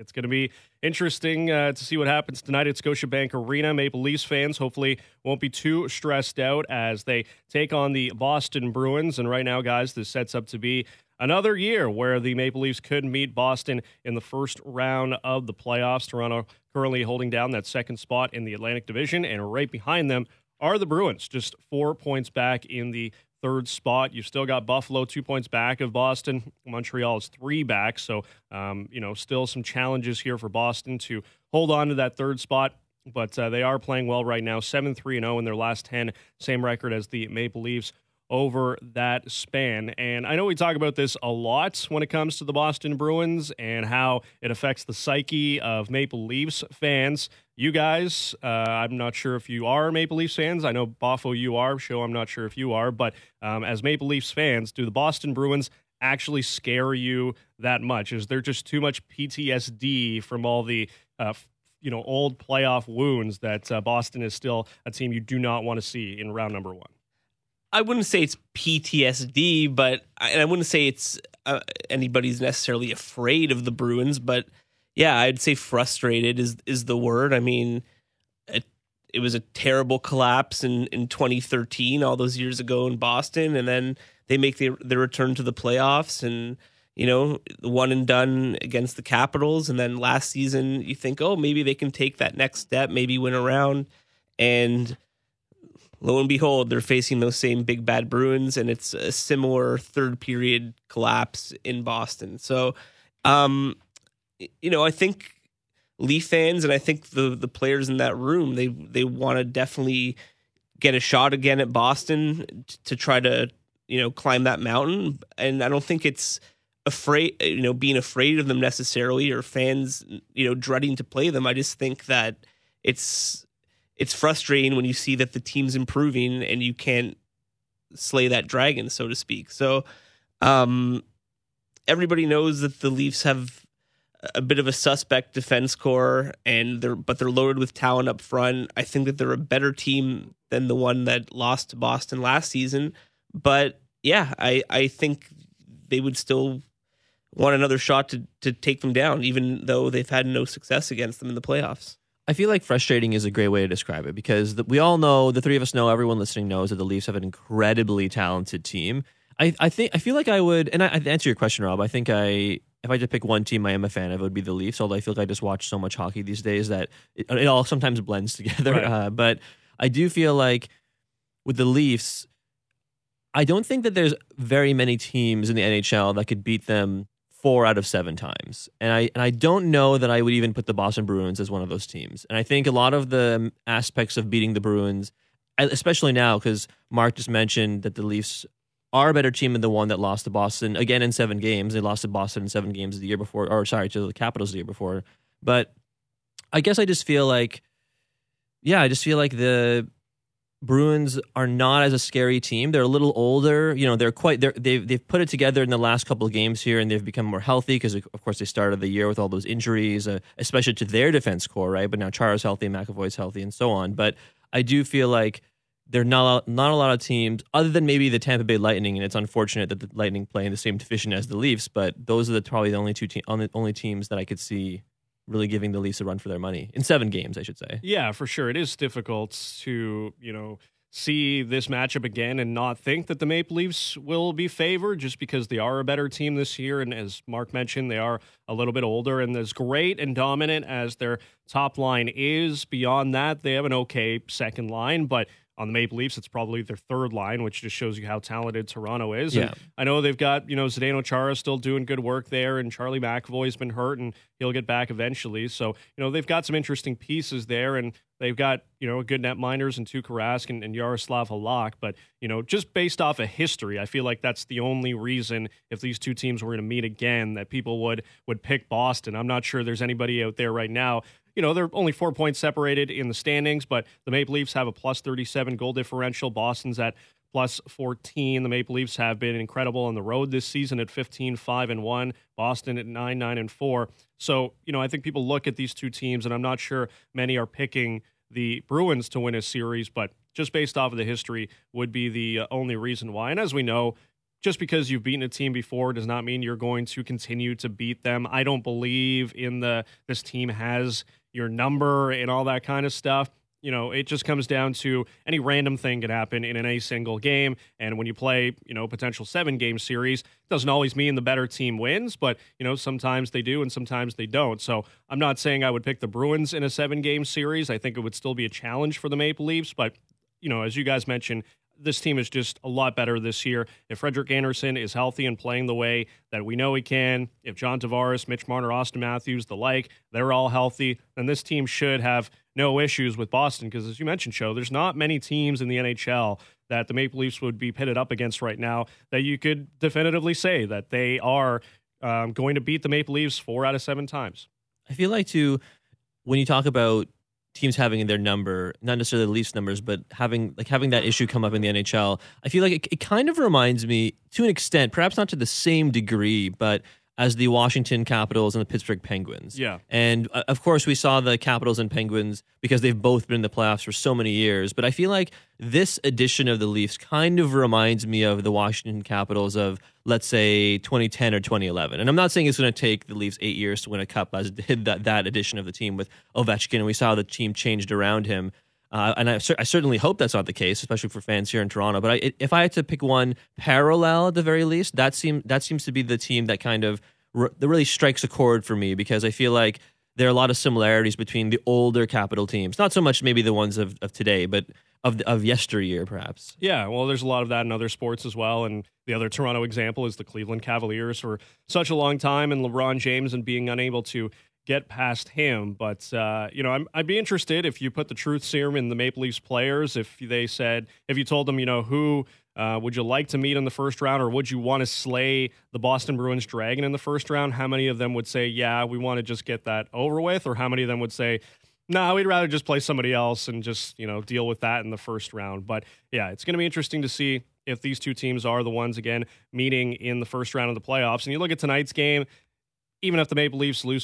It's going to be interesting to see what happens tonight at Scotiabank Arena. Maple Leafs fans hopefully won't be too stressed out as they take on the Boston Bruins. And right now, guys, this sets up to be another year where the Maple Leafs could meet Boston in the first round of the playoffs. Toronto currently holding down that second spot in the Atlantic Division, and right behind them are the Bruins, just 4 points back in the third spot. You've still got Buffalo 2 points back of Boston. Montreal is 3 back. So, still some challenges here for Boston to hold on to that third spot. But they are playing well right now, 7-3-0 in their last 10. Same record as the Maple Leafs over that span. And I know we talk about this a lot when it comes to the Boston Bruins and how it affects the psyche of Maple Leafs fans. You guys, I'm not sure if you are Maple Leafs fans. I know, Boffo, you are. Show, I'm not sure if you are. But as Maple Leafs fans, do the Boston Bruins actually scare you that much? Is there just too much PTSD from all the old playoff wounds that Boston is still a team you do not want to see in round number 1? I wouldn't say it's PTSD, but I wouldn't say it's anybody's necessarily afraid of the Bruins. But yeah, I'd say frustrated is the word. I mean, it was a terrible collapse in 2013, all those years ago in Boston, and then they make their return to the playoffs, and the one and done against the Capitals, and then last season you think, oh, maybe they can take that next step, maybe win a round, and lo and behold, they're facing those same big bad Bruins, and it's a similar third period collapse in Boston. So, I think Leaf fans and I think the players in that room, they want to definitely get a shot again at Boston to try to climb that mountain. And I don't think it's being afraid of them necessarily, or fans dreading to play them. I just think that it's frustrating when you see that the team's improving and you can't slay that dragon, so to speak. So everybody knows that the Leafs have a bit of a suspect defense core, but they're loaded with talent up front. I think that they're a better team than the one that lost to Boston last season. But yeah, I think they would still want another shot to take them down, even though they've had no success against them in the playoffs. I feel like frustrating is a great way to describe it, because we all know, the three of us know, everyone listening knows that the Leafs have an incredibly talented team. I feel like I would, and I answer your question, Rob. I think if I had to pick one team I am a fan of, it would be the Leafs. Although I feel like I just watch so much hockey these days that it all sometimes blends together. Right. But I do feel like with the Leafs, I don't think that there's very many teams in the NHL that could beat them 4 out of 7 times. And I don't know that I would even put the Boston Bruins as one of those teams. And I think a lot of the aspects of beating the Bruins, especially now, because Mark just mentioned that the Leafs are a better team than the one that lost to Boston again in 7 games. They lost to Boston in 7 games the year before, to the Capitals the year before. But I guess I just feel like, the Bruins are not as a scary team. They're a little older. They've put it together in the last couple of games here, and they've become more healthy because, of course, they started the year with all those injuries, especially to their defense core, right? But now Chara's healthy, McAvoy's healthy, and so on. But I do feel like there are not a lot of teams, other than maybe the Tampa Bay Lightning, and it's unfortunate that the Lightning play in the same division as the Leafs, but those are probably the only teams that I could see really giving the Leafs a run for their money in 7 games, I should say. Yeah, for sure. It is difficult to, see this matchup again and not think that the Maple Leafs will be favored, just because they are a better team this year. And as Mark mentioned, they are a little bit older, and as great and dominant as their top line is, beyond that, they have an okay second line. But on the Maple Leafs, it's probably their third line, which just shows you how talented Toronto is. Yeah. And I know they've got, Zdeno Chara still doing good work there, and Charlie McAvoy's been hurt, and he'll get back eventually. So, they've got some interesting pieces there, and they've got, a good net miners and Tuukka Rask and Yaroslav Halak. But, just based off of history, I feel like that's the only reason, if these two teams were going to meet again, that people would pick Boston. I'm not sure there's anybody out there right now. They're only 4 points separated in the standings, but the Maple Leafs have a plus 37 goal differential. Boston's at plus 14. The Maple Leafs have been incredible on the road this season at 15-5-1. Boston at 9-9-4. So, I think people look at these two teams, and I'm not sure many are picking the Bruins to win a series, but just based off of the history would be the only reason why. And as we know, just because you've beaten a team before does not mean you're going to continue to beat them. I don't believe in this team has your number and all that kind of stuff. It just comes down to any random thing can happen in any single game. And when you play, potential 7-game series, it doesn't always mean the better team wins, but, sometimes they do and sometimes they don't. So I'm not saying I would pick the Bruins in a 7-game series. I think it would still be a challenge for the Maple Leafs. But, as you guys mentioned, this team is just a lot better this year. If Frederik Andersen is healthy and playing the way that we know he can, if John Tavares, Mitch Marner, Austin Matthews, the like, they're all healthy, then this team should have no issues with Boston. Because as you mentioned, Sho, there's not many teams in the NHL that the Maple Leafs would be pitted up against right now that you could definitively say that they are going to beat the Maple Leafs 4 out of 7 times. I feel like, too, when you talk about teams having their number, not necessarily the Leafs numbers, but having that issue come up in the NHL, I feel like it kind of reminds me, to an extent, perhaps not to the same degree, but as the Washington Capitals and the Pittsburgh Penguins. Yeah. And of course, we saw the Capitals and Penguins because they've both been in the playoffs for so many years. But I feel like this edition of the Leafs kind of reminds me of the Washington Capitals of, let's say, 2010 or 2011. And I'm not saying it's going to take the Leafs 8 years to win a cup, as did that edition of the team with Ovechkin. And we saw the team changed around him. And I certainly hope that's not the case, especially for fans here in Toronto. But if I had to pick one parallel at the very least, that seems to be the team that kind of that really strikes a chord for me, because I feel like there are a lot of similarities between the older Capital teams. Not so much maybe the ones of today, but of yesteryear, perhaps. Yeah, well, there's a lot of that in other sports as well. And the other Toronto example is the Cleveland Cavaliers for such a long time, and LeBron James and being unable to get past him. But, I'd be interested if you put the truth serum in the Maple Leafs players, if you told them, who would you like to meet in the first round, or would you want to slay the Boston Bruins Dragon in the first round? How many of them would say, yeah, we want to just get that over with? Or how many of them would say, no, we'd rather just play somebody else and just, deal with that in the first round? But yeah, it's going to be interesting to see if these two teams are the ones, again, meeting in the first round of the playoffs. And you look at tonight's game, even if the Maple Leafs lose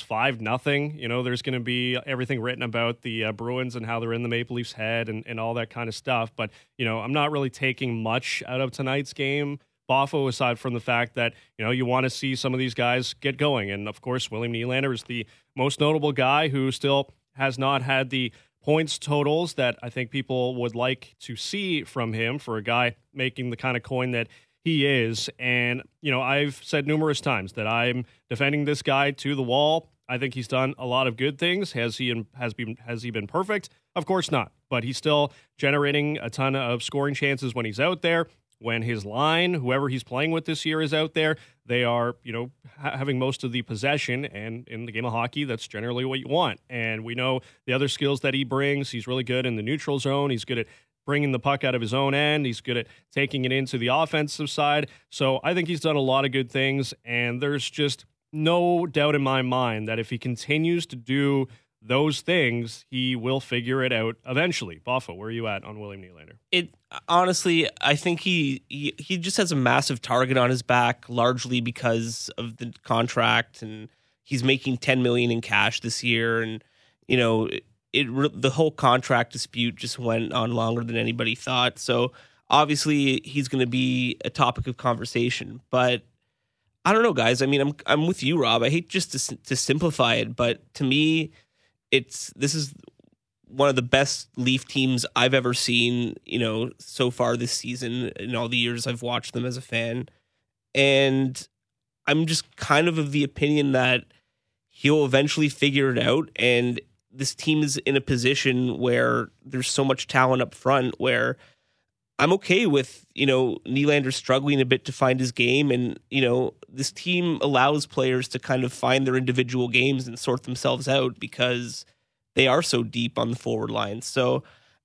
5-0, there's going to be everything written about the Bruins and how they're in the Maple Leafs' head and all that kind of stuff. But, I'm not really taking much out of tonight's game, Boffo, aside from the fact that, you want to see some of these guys get going. And, of course, William Nylander is the most notable guy who still has not had the points totals that I think people would like to see from him for a guy making the kind of coin that he is. And, I've said numerous times that I'm defending this guy to the wall. I think he's done a lot of good things. Has he been perfect? Of course not. But he's still generating a ton of scoring chances when he's out there. When his line, whoever he's playing with this year, is out there, they are, having most of the possession. And in the game of hockey, that's generally what you want. And we know the other skills that he brings. He's really good in the neutral zone. He's good at bringing the puck out of his own end. He's good at taking it into the offensive side. So I think he's done a lot of good things. And there's just no doubt in my mind that if he continues to do those things, he will figure it out eventually. Boffo, where are you at on William Nylander? Honestly, I think he just has a massive target on his back, largely because of the contract, and he's making $10 million in cash this year, and the whole contract dispute just went on longer than anybody thought. So obviously he's going to be a topic of conversation, but I don't know, guys. I mean, I'm with you, Rob. I hate just to simplify it, but to me, this is one of the best Leaf teams I've ever seen, so far this season in all the years I've watched them as a fan. And I'm just kind of the opinion that he'll eventually figure it out. And this team is in a position where there's so much talent up front where I'm okay with, Nylander struggling a bit to find his game. And, this team allows players to kind of find their individual games and sort themselves out because they are so deep on the forward line. So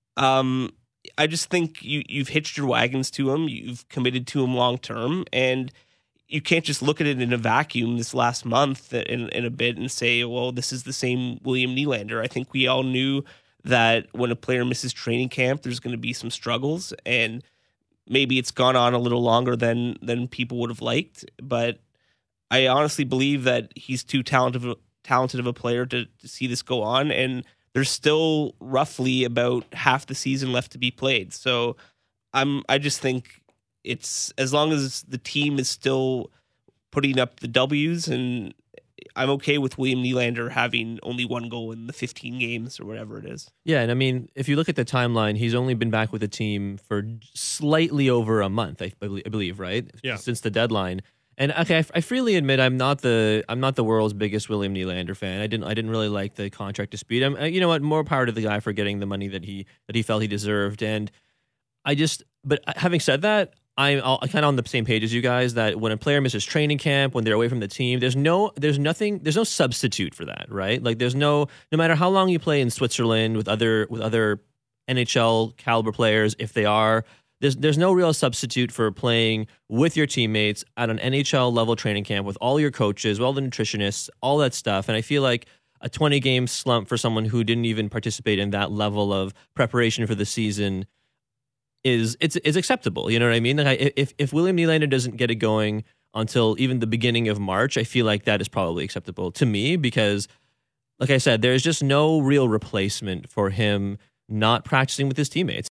I just think you've hitched your wagons to him. You've committed to him long term. And you can't just look at it in a vacuum this last month in a bit and say, well, this is the same William Nylander. I think we all knew that when a player misses training camp, there's going to be some struggles, and maybe it's gone on a little longer than people would have liked. But I honestly believe that he's too talented of a player to see this go on, and there's still roughly about half the season left to be played. So I just think it's as long as the team is still putting up the W's, and I'm okay with William Nylander having only one goal in the 15 games or whatever it is. Yeah, and I mean, if you look at the timeline, he's only been back with the team for slightly over a month, I believe, right? Yeah. Since the deadline. And okay, I freely admit I'm not the world's biggest William Nylander fan. I didn't really like the contract dispute. You know what? More power to the guy for getting the money that he felt he deserved. And but having said that, I'm kind of on the same page as you guys that when a player misses training camp, when they're away from the team, there's no substitute for that, right? Like no matter how long you play in Switzerland with other NHL caliber players, if they are, there's no real substitute for playing with your teammates at an NHL level training camp with all your coaches, all the nutritionists, all that stuff. And I feel like a 20 game slump for someone who didn't even participate in that level of preparation for the season is acceptable. You know what I mean? Like if William Nylander doesn't get it going until even the beginning of March, I feel like that is probably acceptable to me because, like I said, there's just no real replacement for him not practicing with his teammates.